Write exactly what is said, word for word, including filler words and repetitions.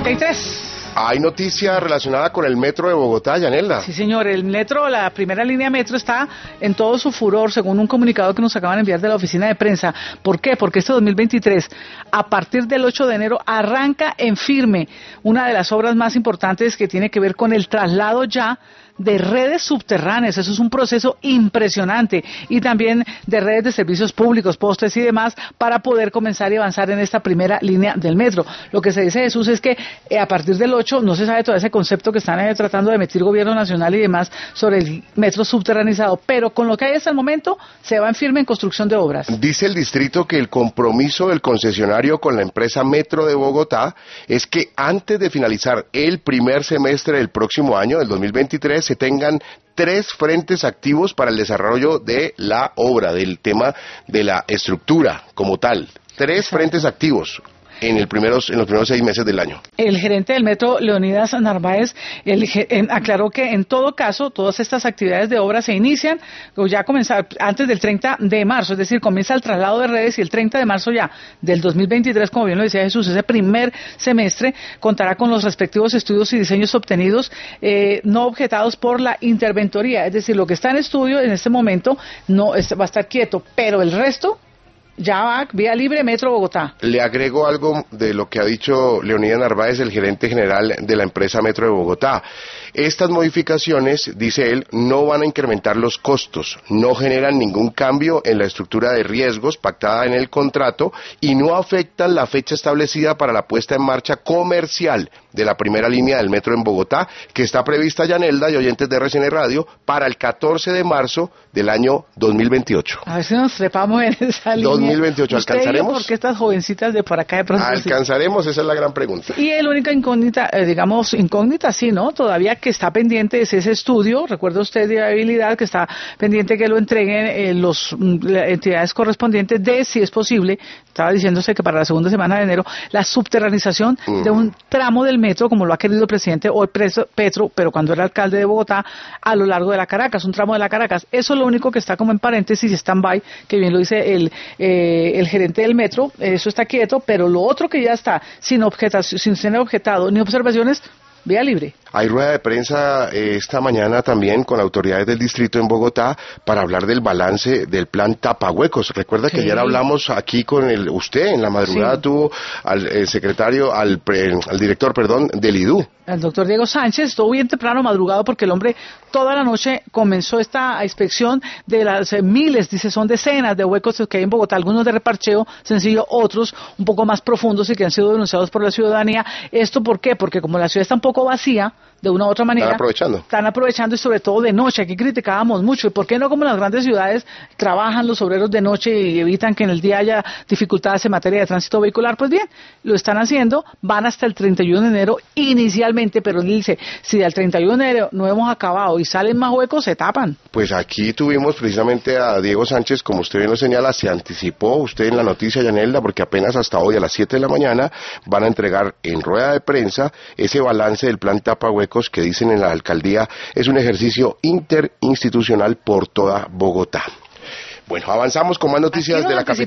treinta y tres. Hay noticia relacionada con el metro de Bogotá, Yanelda. Sí, señor, el metro, la primera línea metro está en todo su furor, según un comunicado que nos acaban de enviar de la oficina de prensa. ¿Por qué? Porque este dos mil veintitrés, a partir del ocho de enero, arranca en firme una de las obras más importantes que tiene que ver con el traslado ya de redes subterráneas. Eso es un proceso impresionante, y también de redes de servicios públicos, postes y demás, para poder comenzar y avanzar en esta primera línea del metro. Lo que se dice, Jesús, es que eh, a partir del ocho no se sabe todo ese concepto que están eh, tratando de emitir gobierno nacional y demás sobre el metro subterranizado, pero con lo que hay hasta el momento se va en firme en construcción de obras. Dice el distrito que el compromiso del concesionario con la empresa Metro de Bogotá es que antes de finalizar el primer semestre del próximo año, del dos mil veintitrés, se tengan tres frentes activos para el desarrollo de la obra, del tema de la estructura como tal. Tres Exacto. frentes activos en, el primeros, en los primeros seis meses del año. El gerente del metro, Leonidas Narváez, el, en, aclaró que en todo caso todas estas actividades de obra se inician o ya comenzar antes del treinta de marzo, es decir, comienza el traslado de redes y el treinta de marzo ya del dos mil veintitrés, como bien lo decía Jesús, ese primer semestre contará con los respectivos estudios y diseños obtenidos eh, no objetados por la interventoría, es decir, lo que está en estudio en este momento no es, va a estar quieto, pero el resto ya va, vía libre, Metro Bogotá. Le agrego algo de lo que ha dicho Leonidas Narváez, el gerente general de la empresa Metro de Bogotá. Estas modificaciones, dice él, no van a incrementar los costos, no generan ningún cambio en la estructura de riesgos pactada en el contrato y no afectan la fecha establecida para la puesta en marcha comercial de la primera línea del metro en Bogotá, que está prevista, Yanelda y oyentes de R C N Radio, para el catorce de marzo del año dos mil veintiocho. A ver si nos trepamos en esa línea. dos mil veintiocho, ¿alcanzaremos? ¿Por qué estas jovencitas de por acá de pronto? ¿Alcanzaremos? Sí. Esa es la gran pregunta. Y el única incógnita, eh, digamos, incógnita sí, ¿no? Todavía que está pendiente es ese estudio, recuerda usted, de habilidad, que está pendiente que lo entreguen eh, los las entidades correspondientes de, si es posible, estaba diciéndose que para la segunda semana de enero, la subterranización mm. de un tramo del metro, como lo ha querido el presidente hoy preso, Petro, pero cuando era alcalde de Bogotá, a lo largo de la Caracas, un tramo de la Caracas. Eso es lo único que está como en paréntesis y stand-by, que bien lo dice el eh, el gerente del metro, eso está quieto, pero lo otro que ya está sin objetación, sin ser objetado ni observaciones, vía libre. Hay rueda de prensa eh, esta mañana también con autoridades del distrito en Bogotá para hablar del balance del plan Tapahuecos. Recuerda sí. que ayer hablamos aquí con el usted en la madrugada sí. tuvo al eh, secretario, al, pre, al director, perdón, del I D U. El doctor Diego Sánchez estuvo bien temprano madrugado porque el hombre toda la noche comenzó esta inspección de las eh, miles, dice, son decenas de huecos que hay en Bogotá, algunos de reparcheo sencillo, otros un poco más profundos y que han sido denunciados por la ciudadanía. ¿Esto por qué? Porque como la ciudad está un poco vacía, de una u otra manera, están aprovechando. Están aprovechando y sobre todo de noche. Aquí criticábamos mucho. ¿Y por qué no como en las grandes ciudades trabajan los obreros de noche y evitan que en el día haya dificultades en materia de tránsito vehicular? Pues bien, lo están haciendo, van hasta el treinta y uno de enero inicialmente, pero él dice, si al treinta y uno de enero no hemos acabado y salen más huecos, se tapan. Pues aquí tuvimos precisamente a Diego Sánchez, como usted bien lo señala, se anticipó usted en la noticia, Yanelda, porque apenas hasta hoy a las siete de la mañana van a entregar en rueda de prensa ese balance del plan Tapahuecos que dicen en la alcaldía es un ejercicio interinstitucional por toda Bogotá. Bueno, avanzamos con más noticias de la capital.